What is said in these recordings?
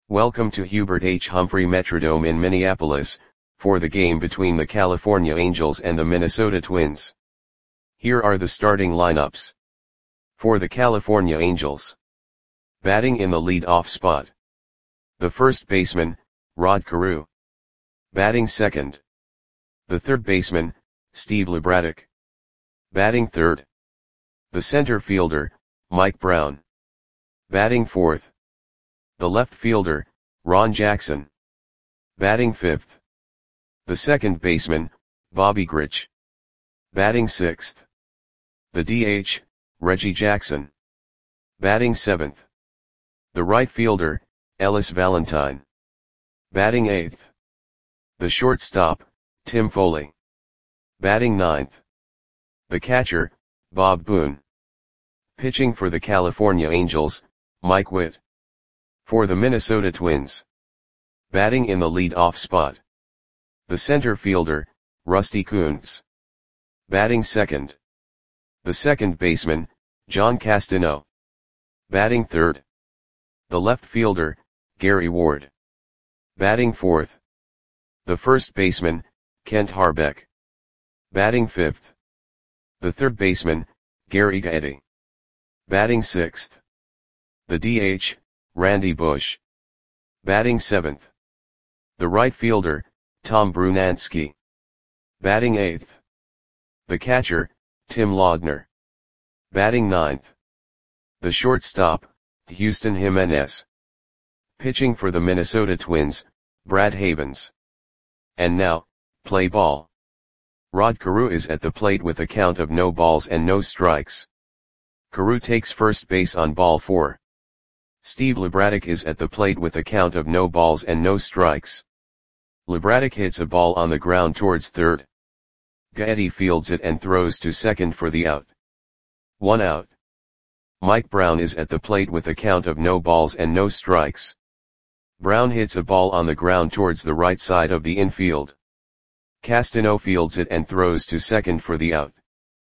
Welcome to Hubert H. Humphrey Metrodome in Minneapolis, for the game between the California Angels and the Minnesota Twins. Here are the starting lineups. For the California Angels. Batting in the lead-off spot. The first baseman, Rod Carew. Batting second. The third baseman, Steve Libradek. Batting third. The center fielder, Mike Brown. Batting fourth. The left fielder, Ron Jackson. Batting fifth. The second baseman, Bobby Grich. Batting sixth. The DH, Reggie Jackson. Batting seventh. The right fielder, Ellis Valentine. Batting eighth. The shortstop, Tim Foley. Batting ninth. The catcher, Bob Boone. Pitching for the California Angels, Mike Witt. For the Minnesota Twins. Batting in the lead-off spot. The center fielder, Rusty Kuntz. Batting second. The second baseman, John Castano. Batting third. The left fielder, Gary Ward. Batting fourth. The first baseman, Kent Harbeck. Batting fifth. The third baseman, Gary Gaetti. Batting sixth. The DH, Randy Bush. Batting seventh. The right fielder, Tom Brunansky. Batting eighth. The catcher, Tim Laudner. Batting ninth. The shortstop, Houston Jimenez. Pitching for the Minnesota Twins, Brad Havens. And now, play ball. Rod Carew is at the plate with a count of no balls and no strikes. Carew takes first base on ball 4. Steve Libradek is at the plate with a count of no balls and no strikes. Libradek hits a ball on the ground towards third. Gaetti fields it and throws to second for the out. 1 out. Mike Brown is at the plate with a count of no balls and no strikes. Brown hits a ball on the ground towards the right side of the infield. Castano fields it and throws to second for the out.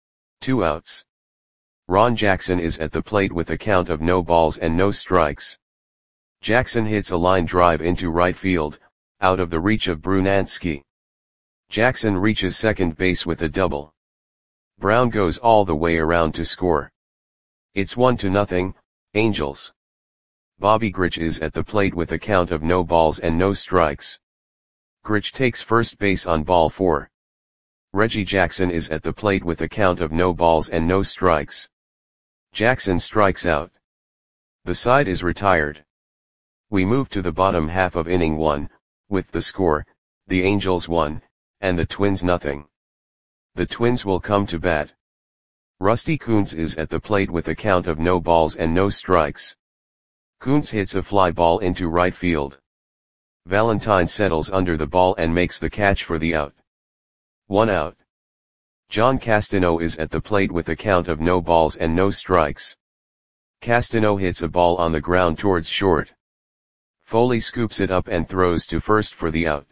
2 outs. Ron Jackson is at the plate with a count of no balls and no strikes. Jackson hits a line drive into right field, out of the reach of Brunansky. Jackson reaches second base with a double. Brown goes all the way around to score. It's 1-0, Angels. Bobby Grich is at the plate with a count of no balls and no strikes. Grich takes first base on ball 4. Reggie Jackson is at the plate with a count of no balls and no strikes. Jackson strikes out. The side is retired. We move to the bottom half of inning 1, with the score, the Angels 1, and the Twins 0. The Twins will come to bat. Rusty Kuntz is at the plate with a count of no balls and no strikes. Kuntz hits a fly ball into right field. Valentine settles under the ball and makes the catch for the out. 1 out. John Castano is at the plate with a count of no balls and no strikes. Castano hits a ball on the ground towards short. Foley scoops it up and throws to first for the out.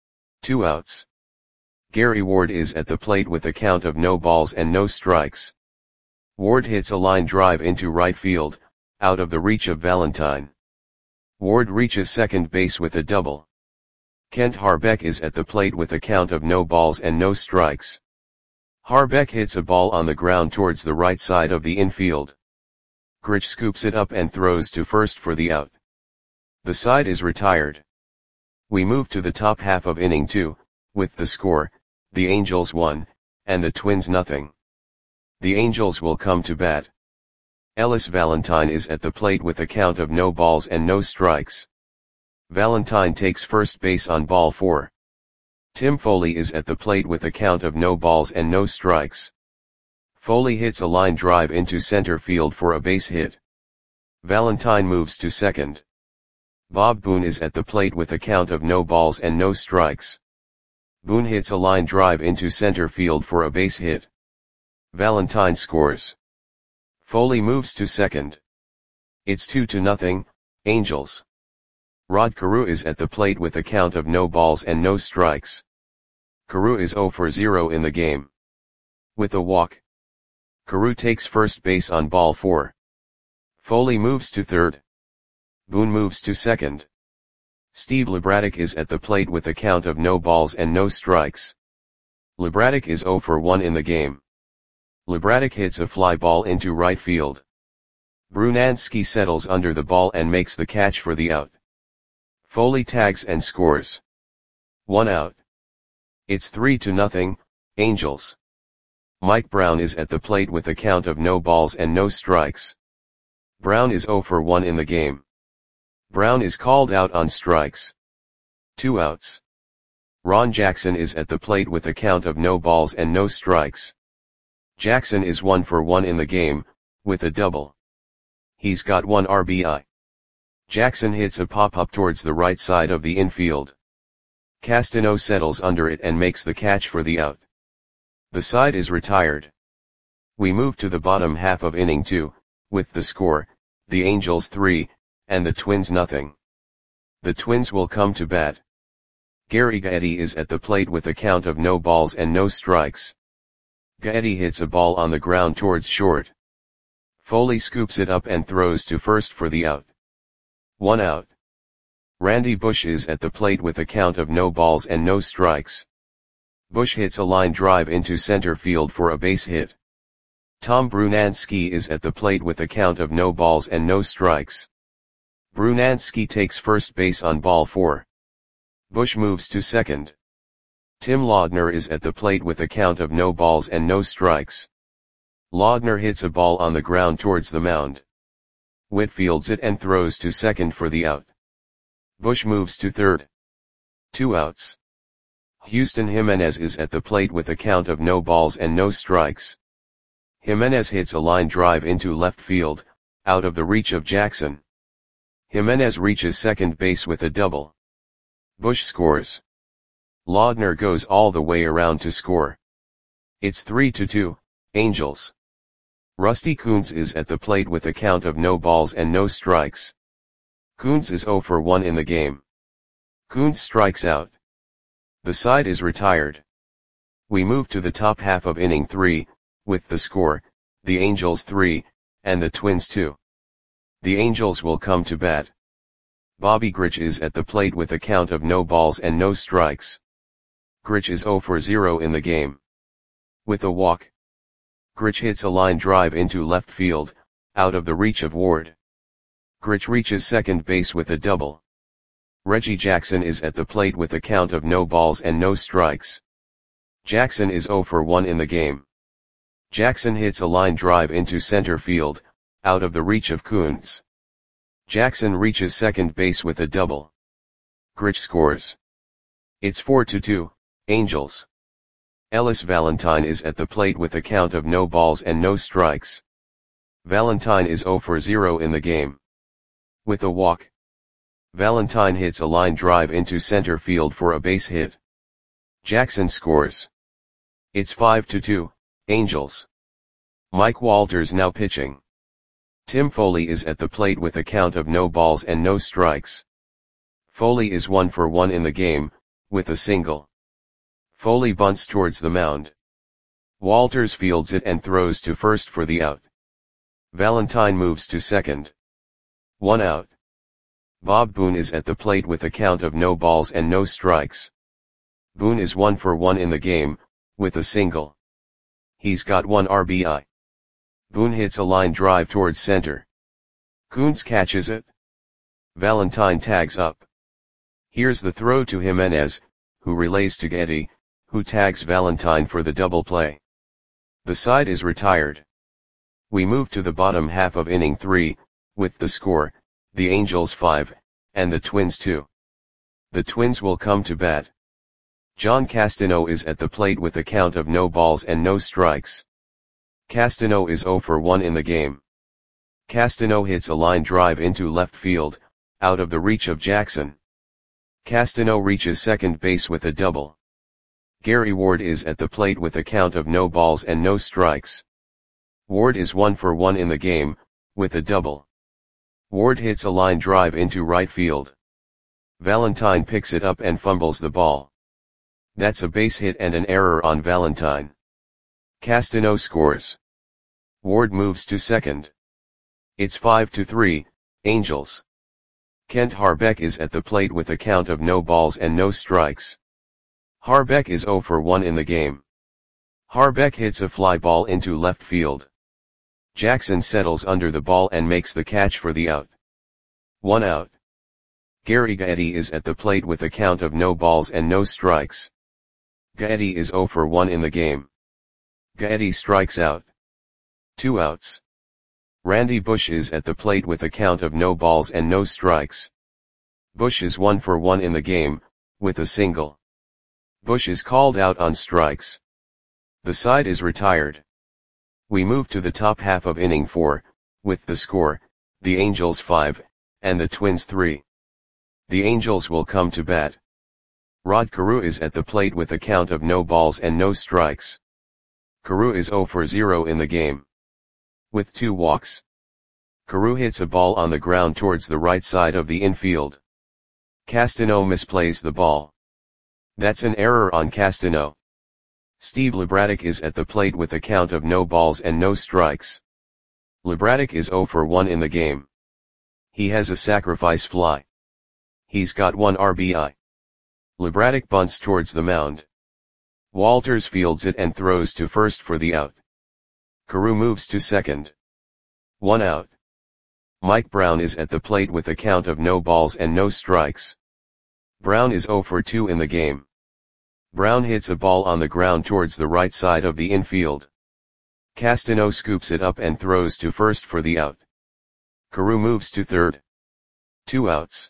2 outs. Gary Ward is at the plate with a count of no balls and no strikes. Ward hits a line drive into right field, out of the reach of Valentine. Ward reaches second base with a double. Kent Harbeck is at the plate with a count of no balls and no strikes. Harbeck hits a ball on the ground towards the right side of the infield. Grich scoops it up and throws to first for the out. The side is retired. We move to the top half of inning 2, with the score, the Angels 1, and the Twins 0. The Angels will come to bat. Ellis Valentine is at the plate with a count of no balls and no strikes. Valentine takes first base on ball 4. Tim Foley is at the plate with a count of no balls and no strikes. Foley hits a line drive into center field for a base hit. Valentine moves to second. Bob Boone is at the plate with a count of no balls and no strikes. Boone hits a line drive into center field for a base hit. Valentine scores. Foley moves to second. It's 2-0, Angels. Rod Carew is at the plate with a count of no balls and no strikes. Carew is 0 for 0 in the game. With a walk. Carew takes first base on ball 4. Foley moves to third. Boone moves to second. Steve Labradec is at the plate with a count of no balls and no strikes. Labradec is 0 for 1 in the game. Labradec hits a fly ball into right field. Brunansky settles under the ball and makes the catch for the out. Foley tags and scores. 1 out. It's 3-0, Angels. Mike Brown is at the plate with a count of no balls and no strikes. Brown is 0 for 1 in the game. Brown is called out on strikes. 2 outs. Ron Jackson is at the plate with a count of no balls and no strikes. Jackson is 1 for 1 in the game, with a double. He's got 1 RBI. Jackson hits a pop-up towards the right side of the infield. Castano settles under it and makes the catch for the out. The side is retired. We move to the bottom half of inning 2, with the score, the Angels 3, and the Twins nothing. The Twins will come to bat. Gary Gaetti is at the plate with a count of no balls and no strikes. Gaetti hits a ball on the ground towards short. Foley scoops it up and throws to first for the out. 1 out. Randy Bush is at the plate with a count of no balls and no strikes. Bush hits a line drive into center field for a base hit. Tom Brunansky is at the plate with a count of no balls and no strikes. Brunansky takes first base on ball 4. Bush moves to second. Tim Laudner is at the plate with a count of no balls and no strikes. Laudner hits a ball on the ground towards the mound. Witt fields it and throws to second for the out. Bush moves to third. 2 outs. Houston Jimenez is at the plate with a count of no balls and no strikes. Jimenez hits a line drive into left field, out of the reach of Jackson. Jimenez reaches second base with a double. Bush scores. Laudner goes all the way around to score. It's 3-2, Angels. Rusty Kuntz is at the plate with a count of no balls and no strikes. Kuntz is 0 for 1 in the game. Kuntz strikes out. The side is retired. We move to the top half of inning 3, with the score, the Angels 3, and the Twins 2. The Angels will come to bat. Bobby Grich is at the plate with a count of no balls and no strikes. Grich is 0 for 0 in the game. With a walk. Grich hits a line drive into left field, out of the reach of Ward. Grich reaches second base with a double. Reggie Jackson is at the plate with a count of no balls and no strikes. Jackson is 0 for 1 in the game. Jackson hits a line drive into center field, out of the reach of Kuntz. Jackson reaches second base with a double. Grich scores. It's 4-2, Angels. Ellis Valentine is at the plate with a count of no balls and no strikes. Valentine is 0 for 0 in the game. With a walk. Valentine hits a line drive into center field for a base hit. Jackson scores. It's 5-2, Angels. Mike Walters now pitching. Tim Foley is at the plate with a count of no balls and no strikes. Foley is 1 for 1 in the game, with a single. Foley bunts towards the mound. Walters fields it and throws to first for the out. Valentine moves to second. 1 out. Bob Boone is at the plate with a count of no balls and no strikes. Boone is 1 for 1 in the game, with a single. He's got 1 RBI. Boone hits a line drive towards center. Kuntz catches it. Valentine tags up. Here's the throw to Jimenez, who relays to Gaetti, who tags Valentine for the double play. The side is retired. We move to the bottom half of inning 3, with the score, the Angels 5, and the Twins 2. The Twins will come to bat. John Castano is at the plate with a count of no balls and no strikes. Castano is 0 for 1 in the game. Castano hits a line drive into left field, out of the reach of Jackson. Castano reaches second base with a double. Gary Ward is at the plate with a count of no balls and no strikes. Ward is 1 for 1 in the game, with a double. Ward hits a line drive into right field. Valentine picks it up and fumbles the ball. That's a base hit and an error on Valentine. Castano scores. Ward moves to second. It's 5-3, Angels. Kent Harbeck is at the plate with a count of no balls and no strikes. Harbeck is 0 for 1 in the game. Harbeck hits a fly ball into left field. Jackson settles under the ball and makes the catch for the out. 1 out. Gary Gaetti is at the plate with a count of no balls and no strikes. Gaetti is 0 for 1 in the game. Gaetti strikes out. 2 outs. Randy Bush is at the plate with a count of no balls and no strikes. Bush is 1 for 1 in the game, with a single. Bush is called out on strikes. The side is retired. We move to the top half of inning 4, with the score, the Angels 5, and the Twins 3. The Angels will come to bat. Rod Carew is at the plate with a count of no balls and no strikes. Carew is 0 for 0 in the game. With 2 walks. Carew hits a ball on the ground towards the right side of the infield. Castano misplays the ball. That's an error on Castano. Steve Lebradek is at the plate with a count of no balls and no strikes. Lebradek is 0 for 1 in the game. He has a sacrifice fly. He's got 1 RBI. Lebradek bunts towards the mound. Walters fields it and throws to first for the out. Carew moves to second. 1 out. Mike Brown is at the plate with a count of no balls and no strikes. Brown is 0 for 2 in the game. Brown hits a ball on the ground towards the right side of the infield. Castano scoops it up and throws to first for the out. Carew moves to third. 2 outs.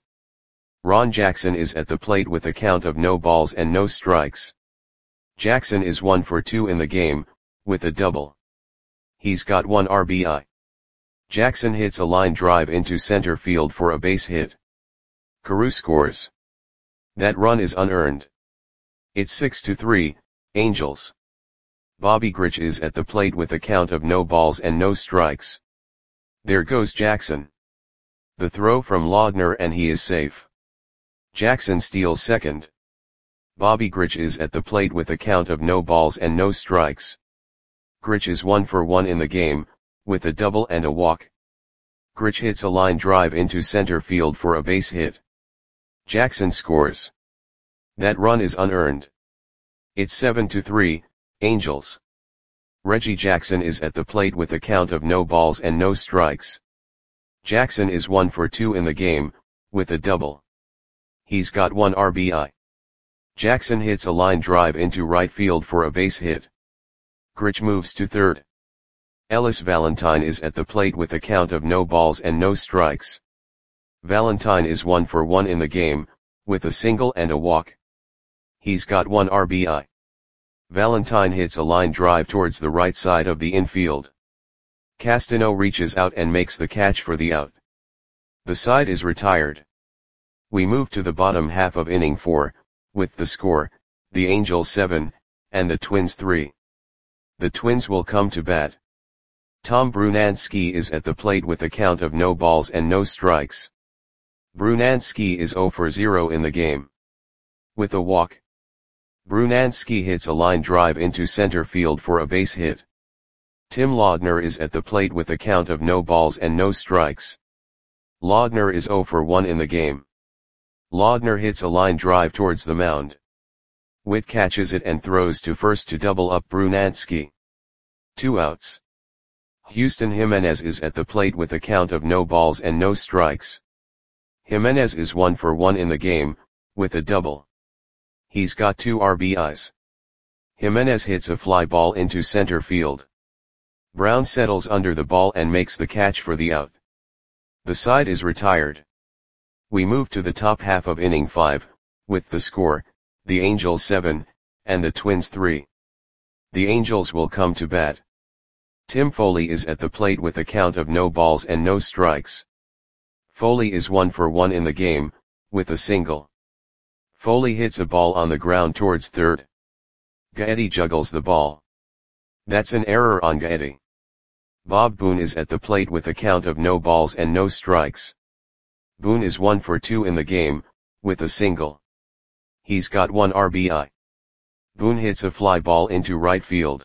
Ron Jackson is at the plate with a count of no balls and no strikes. Jackson is 1 for 2 in the game, with a double. He's got 1 RBI. Jackson hits a line drive into center field for a base hit. Carew scores. That run is unearned. It's 6-3, Angels. Bobby Grich is at the plate with a count of no balls and no strikes. There goes Jackson. The throw from Laudner and he is safe. Jackson steals second. Bobby Grich is at the plate with a count of no balls and no strikes. Grich is 1 for 1 in the game, with a double and a walk. Grich hits a line drive into center field for a base hit. Jackson scores. That run is unearned. It's 7-3, Angels. Reggie Jackson is at the plate with a count of no balls and no strikes. Jackson is 1 for 2 in the game, with a double. He's got 1 RBI. Jackson hits a line drive into right field for a base hit. Grich moves to third. Ellis Valentine is at the plate with a count of no balls and no strikes. Valentine is 1 for 1 in the game, with a single and a walk. He's got 1 RBI. Valentine hits a line drive towards the right side of the infield. Castano reaches out and makes the catch for the out. The side is retired. We move to the bottom half of inning 4, with the score, the Angels 7, and the Twins 3. The Twins will come to bat. Tom Brunansky is at the plate with a count of no balls and no strikes. Brunansky is 0 for 0 in the game. With a walk. Brunansky hits a line drive into center field for a base hit. Tim Laudner is at the plate with a count of no balls and no strikes. Laudner is 0 for 1 in the game. Laudner hits a line drive towards the mound. Witt catches it and throws to first to double up Brunansky. 2 outs. Houston Jimenez is at the plate with a count of no balls and no strikes. Jimenez is 1 for 1 in the game, with a double. He's got 2 RBIs. Jimenez hits a fly ball into center field. Brown settles under the ball and makes the catch for the out. The side is retired. We move to the top half of inning 5, with the score, the Angels 7, and the Twins 3. The Angels will come to bat. Tim Foley is at the plate with a count of no balls and no strikes. Foley is 1 for 1 in the game, with a single. Foley hits a ball on the ground towards third. Gaetti juggles the ball. That's an error on Gaetti. Bob Boone is at the plate with a count of no balls and no strikes. Boone is 1 for 2 in the game, with a single. He's got 1 RBI. Boone hits a fly ball into right field.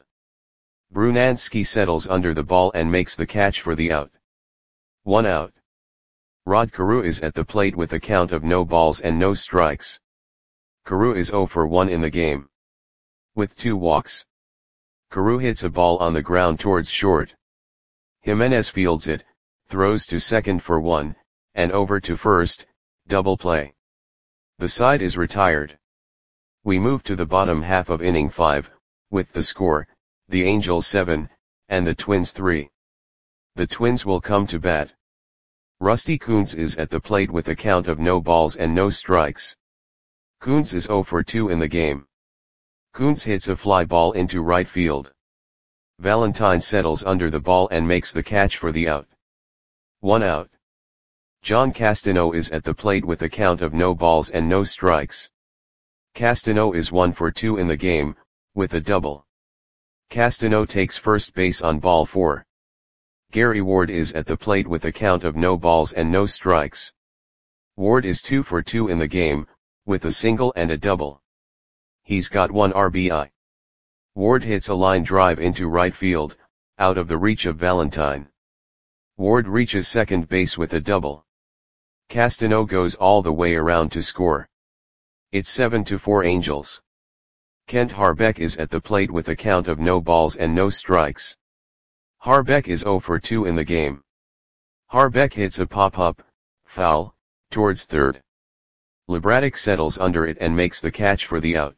Brunansky settles under the ball and makes the catch for the out. 1 out. Rod Carew is at the plate with a count of no balls and no strikes. Carew is 0 for 1 in the game. With 2 walks. Carew hits a ball on the ground towards short. Jimenez fields it, throws to second for 1, and over to first, double play. The side is retired. We move to the bottom half of inning 5, with the score, the Angels 7, and the Twins 3. The Twins will come to bat. Rusty Kuntz is at the plate with a count of no balls and no strikes. Kuntz is 0 for 2 in the game. Kuntz hits a fly ball into right field. Valentine settles under the ball and makes the catch for the out. 1 out. John Castano is at the plate with a count of no balls and no strikes. Castano is 1 for 2 in the game, with a double. Castano takes first base on ball 4. Gary Ward is at the plate with a count of no balls and no strikes. Ward is 2 for 2 in the game, with a single and a double. He's got 1 RBI. Ward hits a line drive into right field, out of the reach of Valentine. Ward reaches second base with a double. Castano goes all the way around to score. It's 7-4 Angels. Kent Harbeck is at the plate with a count of no balls and no strikes. Harbeck is 0 for 2 in the game. Harbeck hits a pop-up, foul, towards third. LeBraddock settles under it and makes the catch for the out.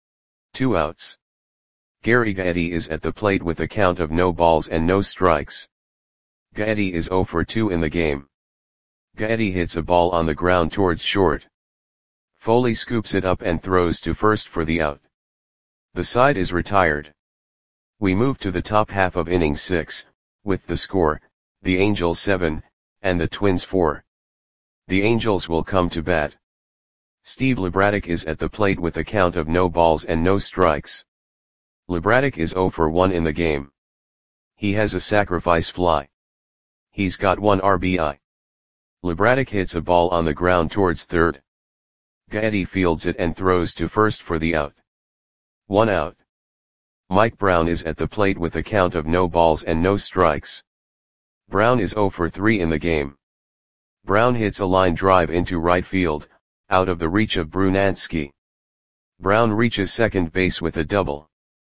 2 outs. Gary Gaetti is at the plate with a count of no balls and no strikes. Gaetti is 0 for 2 in the game. Gaetti hits a ball on the ground towards short. Foley scoops it up and throws to first for the out. The side is retired. We move to the top half of inning 6, with the score, the Angels 7, and the Twins 4. The Angels will come to bat. Steve LeBraddock is at the plate with a count of no balls and no strikes. LeBraddock is 0 for 1 in the game. He has a sacrifice fly. He's got 1 RBI. LeBraddock hits a ball on the ground towards third. Gaetti fields it and throws to first for the out. 1 out. Mike Brown is at the plate with a count of no balls and no strikes. Brown is 0 for 3 in the game. Brown hits a line drive into right field, out of the reach of Brunansky. Brown reaches second base with a double.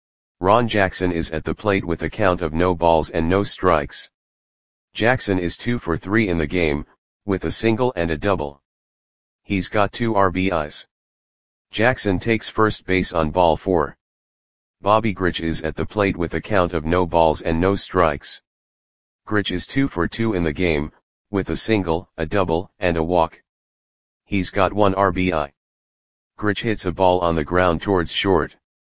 Ron Jackson is at the plate with a count of no balls and no strikes. Jackson is 2 for 3 in the game, with a single and a double. He's got 2 RBIs. Jackson takes first base on ball 4. Bobby Grich is at the plate with a count of no balls and no strikes. Grich is 2 for 2 in the game, with a single, a double, and a walk. He's got 1 RBI. Grich hits a ball on the ground towards short.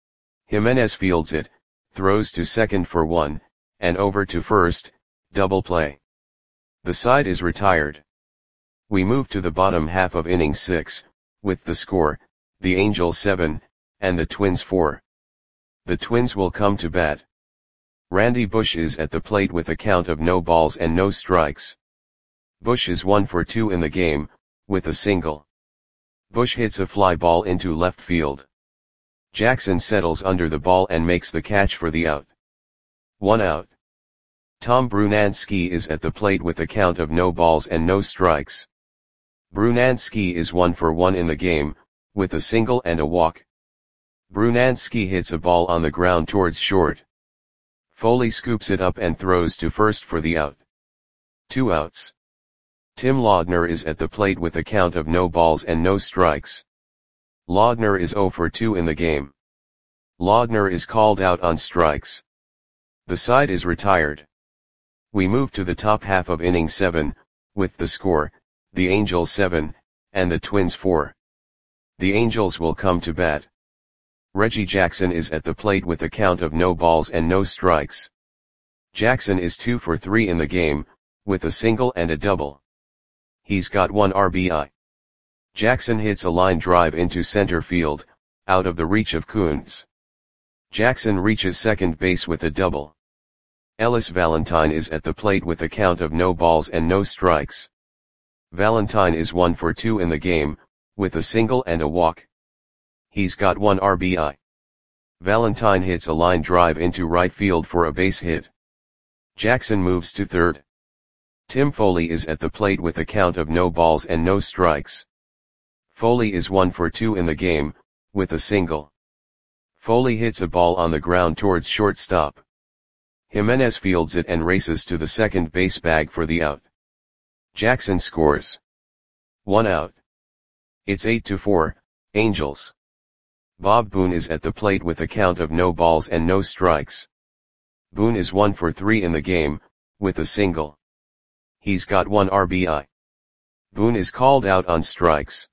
Jimenez fields it, throws to second for 1, and over to first, double play. The side is retired. We move to the bottom half of inning 6, with the score, the Angels 7, and the Twins 4. The Twins will come to bat. Randy Bush is at the plate with a count of no balls and no strikes. Bush is 1 for 2 in the game, with a single. Bush hits a fly ball into left field. Jackson settles under the ball and makes the catch for the out. 1 out. Tom Brunansky is at the plate with a count of no balls and no strikes. Brunansky is 1 for 1 in the game, with a single and a walk. Brunansky hits a ball on the ground towards short. Foley scoops it up and throws to first for the out. 2 outs. Tim Laudner is at the plate with a count of no balls and no strikes. Laudner is 0 for 2 in the game. Laudner is called out on strikes. The side is retired. We move to the top half of inning 7, with the score, the Angels 7, and the Twins 4. The Angels will come to bat. Reggie Jackson is at the plate with a count of no balls and no strikes. Jackson is 2 for 3 in the game, with a single and a double. He's got 1 RBI. Jackson hits a line drive into center field, out of the reach of Kuntz. Jackson reaches second base with a double. Ellis Valentine is at the plate with a count of no balls and no strikes. Valentine is 1 for 2 in the game, with a single and a walk. He's got 1 RBI. Valentine hits a line drive into right field for a base hit. Jackson moves to third. Tim Foley is at the plate with a count of no balls and no strikes. Foley is 1 for 2 in the game, with a single. Foley hits a ball on the ground towards shortstop. Jimenez fields it and races to the second base bag for the out. Jackson scores. 1 out. It's 8-4, Angels. Bob Boone is at the plate with a count of no balls and no strikes. Boone is 1 for 3 in the game, with a single. He's got 1 RBI. Boone is called out on strikes.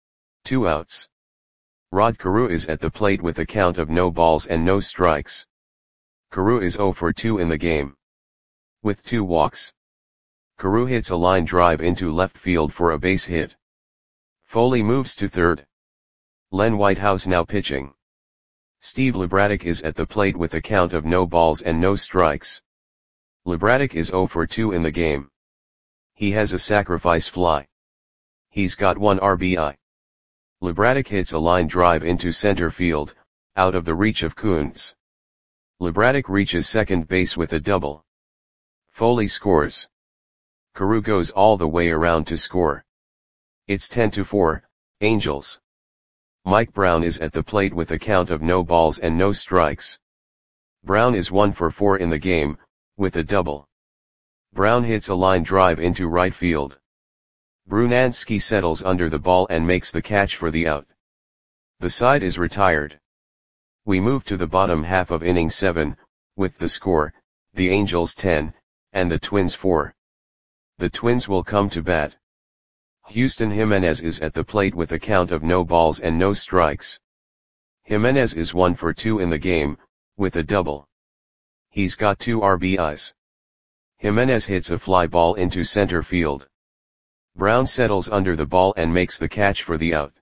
2 outs. Rod Carew is at the plate with a count of no balls and no strikes. Carew is 0 for 2 in the game. With 2 walks. Carew hits a line drive into left field for a base hit. Foley moves to third. Len Whitehouse now pitching. Steve LeBraddock is at the plate with a count of no balls and no strikes. LeBraddock is 0 for 2 in the game. He has a sacrifice fly. He's got 1 RBI. LeBraddock hits a line drive into center field, out of the reach of Coons. LeBraddock reaches second base with a double. Foley scores. Carew goes all the way around to score. It's 10-4, Angels. Mike Brown is at the plate with a count of no balls and no strikes. Brown is 1 for 4 in the game, with a double. Brown hits a line drive into right field. Brunansky settles under the ball and makes the catch for the out. The side is retired. We move to the bottom half of inning 7, with the score, the Angels 10, and the Twins 4. The Twins will come to bat. Houston Jimenez is at the plate with a count of no balls and no strikes. Jimenez is 1 for 2 in the game, with a double. He's got 2 RBIs. Jimenez hits a fly ball into center field. Brown settles under the ball and makes the catch for the out.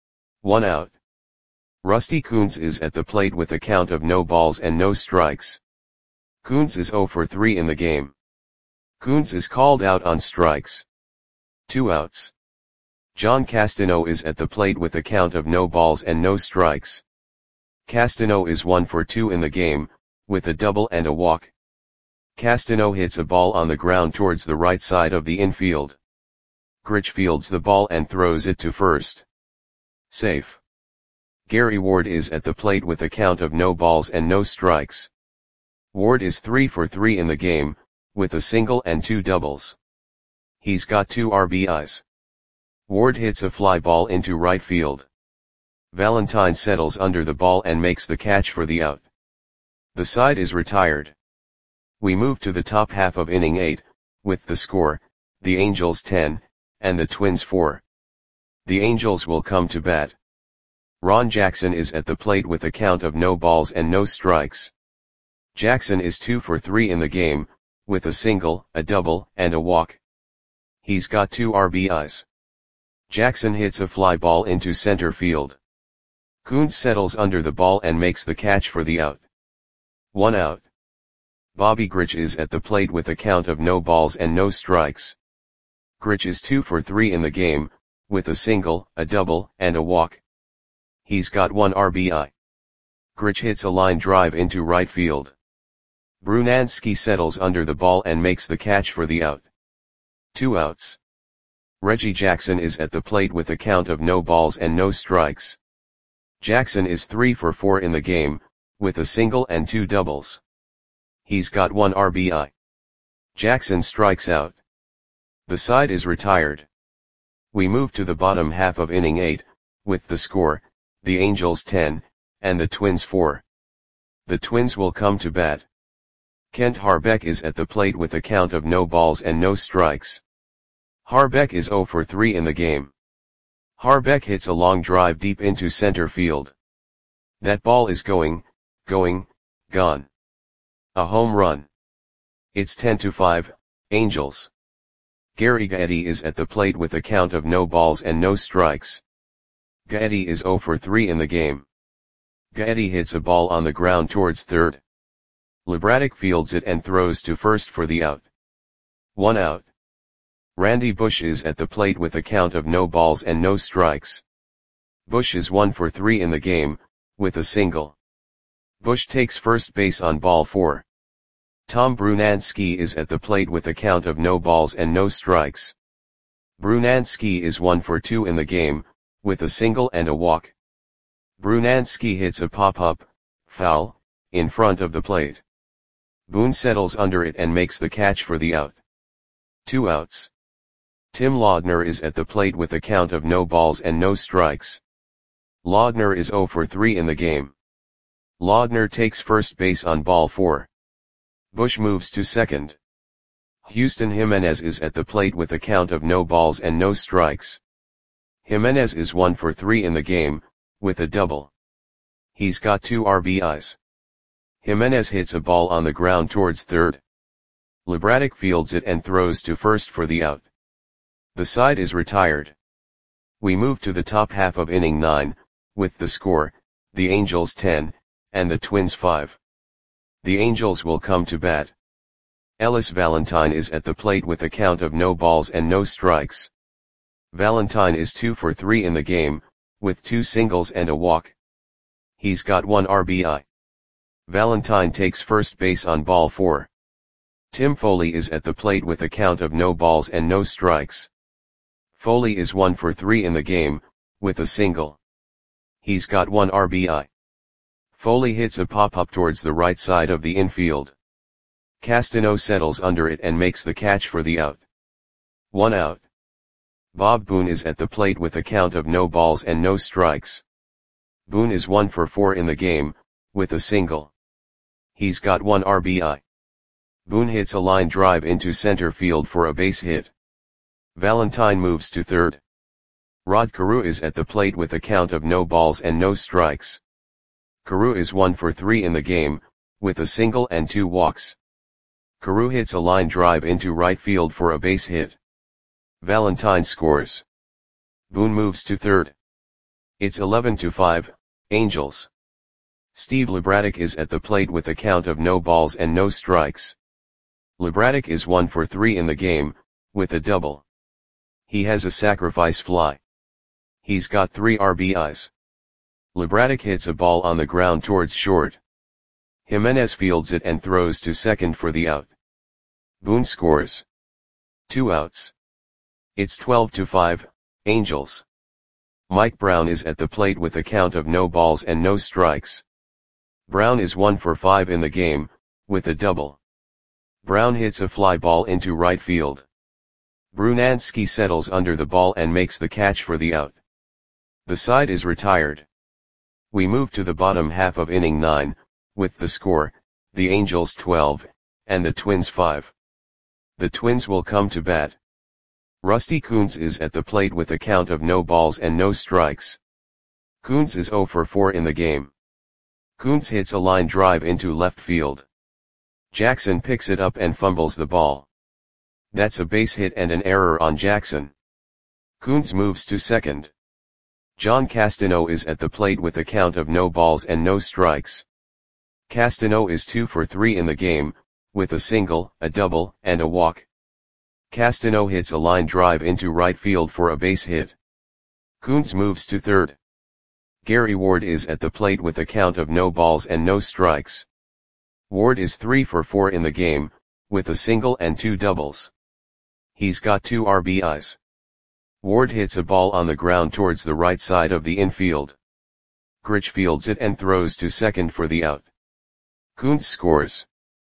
1 out. Rusty Coons is at the plate with a count of no balls and no strikes. Coons is 0 for 3 in the game. Coons is called out on strikes. 2 outs. John Castano is at the plate with a count of no balls and no strikes. Castano is 1 for 2 in the game, with a double and a walk. Castano hits a ball on the ground towards the right side of the infield. Grich fields the ball and throws it to first. Safe. Gary Ward is at the plate with a count of no balls and no strikes. Ward is 3 for 3 in the game, with a single and 2 doubles. He's got 2 RBIs. Ward hits a fly ball into right field. Valentine settles under the ball and makes the catch for the out. The side is retired. We move to the top half of inning 8, with the score, the Angels 10, and the Twins 4. The Angels will come to bat. Ron Jackson is at the plate with a count of no balls and no strikes. Jackson is 2 for 3 in the game, with a single, a double, and a walk. He's got 2 RBIs. Jackson hits a fly ball into center field. Coons settles under the ball and makes the catch for the out. 1 out. Bobby Grich is at the plate with a count of no balls and no strikes. Grich is 2 for 3 in the game, with a single, a double, and a walk. He's got 1 RBI. Grich hits a line drive into right field. Brunansky settles under the ball and makes the catch for the out. 2 outs. Reggie Jackson is at the plate with a count of no balls and no strikes. Jackson is 3 for 4 in the game, with a single and 2 doubles. He's got 1 RBI. Jackson strikes out. The side is retired. We move to the bottom half of inning 8, with the score, the Angels 10, and the Twins 4. The Twins will come to bat. Kent Harbeck is at the plate with a count of no balls and no strikes. Harbeck is 0 for 3 in the game. Harbeck hits a long drive deep into center field. That ball is gone. A home run. It's 10-5, Angels. Gary Gaetti is at the plate with a count of no balls and no strikes. Gaetti is 0 for 3 in the game. Gaetti hits a ball on the ground towards third. LeBraddock fields it and throws to first for the out. 1 out. Randy Bush is at the plate with a count of no balls and no strikes. Bush is 1 for 3 in the game, with a single. Bush takes first base on ball 4. Tom Brunansky is at the plate with a count of no balls and no strikes. Brunansky is 1 for 2 in the game, with a single and a walk. Brunansky hits a pop-up, foul, in front of the plate. Boone settles under it and makes the catch for the out. 2 outs. Tim Laudner is at the plate with a count of no balls and no strikes. Laudner is 0 for 3 in the game. Laudner takes first base on ball 4. Bush moves to second. Houston Jimenez is at the plate with a count of no balls and no strikes. Jimenez is 1 for 3 in the game, with a double. He's got 2 RBIs. Jimenez hits a ball on the ground towards third. LeBraddock fields it and throws to first for the out. The side is retired. We move to the top half of inning 9, with the score, the Angels 10, and the Twins 5. The Angels will come to bat. Ellis Valentine is at the plate with a count of no balls and no strikes. Valentine is 2 for 3 in the game, with 2 singles and a walk. He's got 1 RBI. Valentine takes first base on ball 4. Tim Foley is at the plate with a count of no balls and no strikes. Foley is 1 for 3 in the game, with a single. He's got 1 RBI. Foley hits a pop-up towards the right side of the infield. Castano settles under it and makes the catch for the out. 1 out. Bob Boone is at the plate with a count of no balls and no strikes. Boone is 1 for 4 in the game, with a single. He's got 1 RBI. Boone hits a line drive into center field for a base hit. Valentine moves to third. Rod Carew is at the plate with a count of no balls and no strikes. Carew is 1 for 3 in the game, with a single and 2 walks. Carew hits a line drive into right field for a base hit. Valentine scores. Boone moves to third. It's 11-5, Angels. Steve LeBraddock is at the plate with a count of no balls and no strikes. LeBraddock is 1 for 3 in the game, with a double. He has a sacrifice fly. He's got 3 RBIs. LeBraddock hits a ball on the ground towards short. Jimenez fields it and throws to second for the out. Boone scores. 2 outs. It's 12-5, Angels. Mike Brown is at the plate with a count of no balls and no strikes. Brown is 1 for 5 in the game, with a double. Brown hits a fly ball into right field. Brunansky settles under the ball and makes the catch for the out. The side is retired. We move to the bottom half of inning 9, with the score, the Angels 12, and the Twins 5. The Twins will come to bat. Rusty Kuntz is at the plate with a count of no balls and no strikes. Kuntz is 0 for 4 in the game. Kuntz hits a line drive into left field. Jackson picks it up and fumbles the ball. That's a base hit and an error on Jackson. Kuntz moves to second. John Castano is at the plate with a count of no balls and no strikes. Castano is 2 for 3 in the game, with a single, a double, and a walk. Castano hits a line drive into right field for a base hit. Kuntz moves to third. Gary Ward is at the plate with a count of no balls and no strikes. Ward is 3 for 4 in the game, with a single and 2 doubles. He's got 2 RBIs. Ward hits a ball on the ground towards the right side of the infield. Grich fields it and throws to second for the out. Kuntz scores.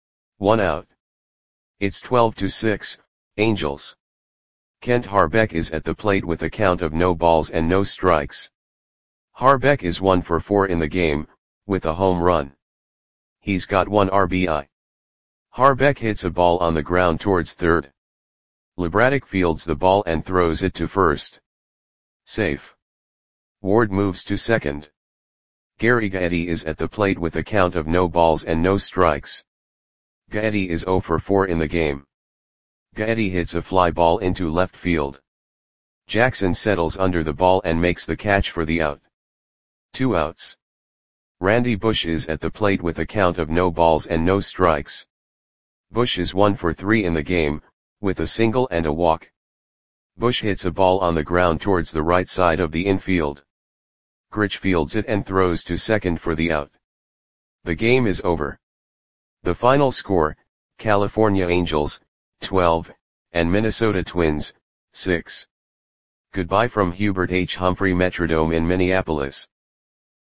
1 out. It's 12-6, Angels. Kent Harbeck is at the plate with a count of no balls and no strikes. Harbeck is 1 for 4 in the game, with a home run. He's got 1 RBI. Harbeck hits a ball on the ground towards third. LeBraddock fields the ball and throws it to first. Safe. Ward moves to second. Gary Gaetti is at the plate with a count of no balls and no strikes. Gaetti is 0 for 4 in the game. Gaetti hits a fly ball into left field. Jackson settles under the ball and makes the catch for the out. 2 outs. Randy Bush is at the plate with a count of no balls and no strikes. Bush is 1 for 3 in the game, with a single and a walk. Bush hits a ball on the ground towards the right side of the infield. Grich fields it and throws to second for the out. The game is over. The final score, California Angels, 12, and Minnesota Twins, 6. Goodbye from Hubert H. Humphrey Metrodome in Minneapolis.